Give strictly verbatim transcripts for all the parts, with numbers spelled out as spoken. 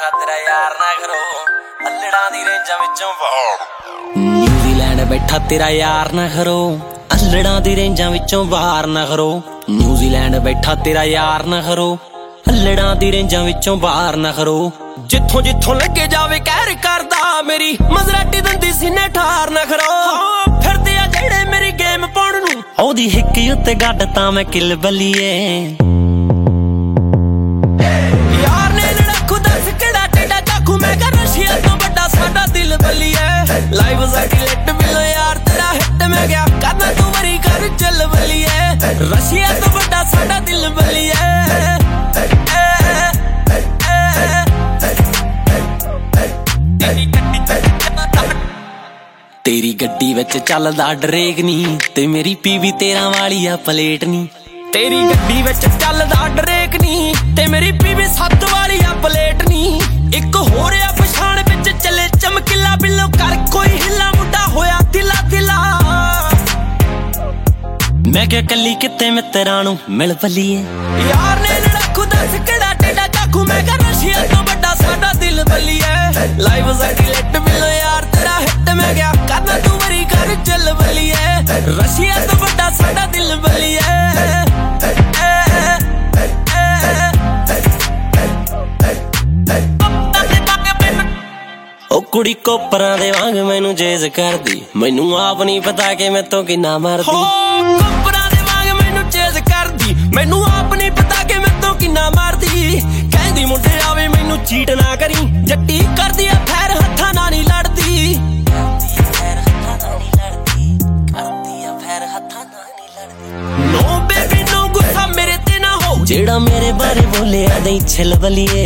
बैठा तेरा यार ना करो अल्लड़ा दी रेंजां विचों वार न्यूजीलैंड बैठा तेरा यार ना करो अल्लड़ा दी रेंजां विचों वार ना करो न्यूजीलैंड बैठा तेरा यार ना करो अल्लड़ा दी रेंजां विचों वार ना करो जिथों जिथों लगे जावे कहर करदा मेरी मजराटी दंदी सीने ठार ना करो फिरदे आ जेड़े मेरी गेम पाउण नूं ओदी हिक उत्ते गड्ड तां मैं किल बलीए लाइव साडी लेट मिलो यार तेरा हिट मैं गया करना तू मरी कर चल बलिए रशिया तो बड़ा साडा दिल बलिए तेरी गड्डी विच चलदा ड्रेग नी ते मेरी पीवी तेरा वाली आ प्लेट नी तेरी गड्डी विच चलदा ड्रेग नी ते मेरी पीवी सत्त वाली आ प्लेट नी एक होर आ पछाण विच चले चमकीला बिल्लो कर कोई हिला मुंडा होया दिला दिला मैं क्या कली किते मित्रां नूं मिल पलीए यार ने लड़ाकू दस किड़ा टेढ़ा चाकू मैं क्या रशिया तो बड़ा साडा दिल बलिए लाइव साडी लेट मिलो यार तेरा हिट मैं गया करना तू मरी कर चल बलिए रशिया तो बड़ा साडा दिल बलिए कुड़ी कोपरां दे वांग मैनू चेज करदी मैनू आप नहीं पता कि मैं तो किन्ना मारदी कोपरां दे वांग मैनू चेज करदी मैनू आप नहीं पता कि मैं तो किन्ना मारदी कहंदी मुंडे आवे मैनू चीट ना करी जट्टी करदी आ फैर हत्थां नाल नहीं लड़दी करदी आ फैर हत्थां नाल नहीं लड़दी नो बेबी नो गुस्सा मेरे ते ना हो जेड़ा मेरे बारे बोले आ दई छिल बलिए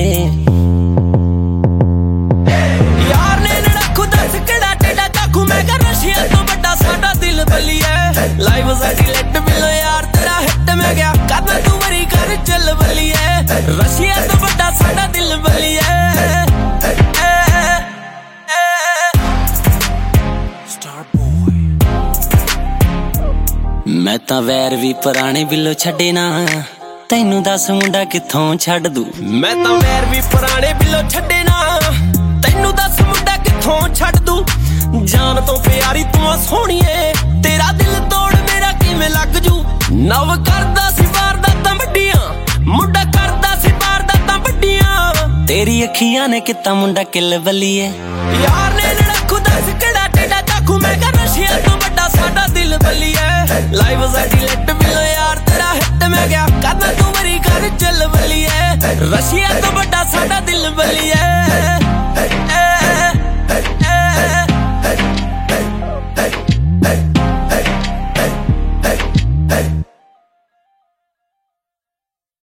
लाइव साडी लेट मिलो यार तेरा हिट मैं गया करना तू मरी कर चल बलिए रशिया तो बड़ा साडा दिल बलिए मैं तां वैर भी पुराने बिल्लो छड्डे ना तैनू दस मुंडा कित्थों छड्ड दूं मैं तां वैर भी पुराने बिल्लो छड्डे ना तैनू दस मुंडा कित्थों छड्ड दूं जान तो प्यारी तू सोहणीए तेरा दिल तोड़ मेरा किवें लग जू नव करदा सी वारदातां वड्डियां मुंडा करदा सी वारदातां वड्डियां तेरी अखियां ने किता मुंडा किल बलिए यार ने लड़ाकू दस किड़ा टेढ़ा चाकू मैं क्या रशिया तो बड़ा साडा दिल बलिए लाइव साडी लेट मिलो यार तेरा हिट मैं गया करना तू मरी कर चल बलिए रशिया तो बड़ा साडा दिल बलिए।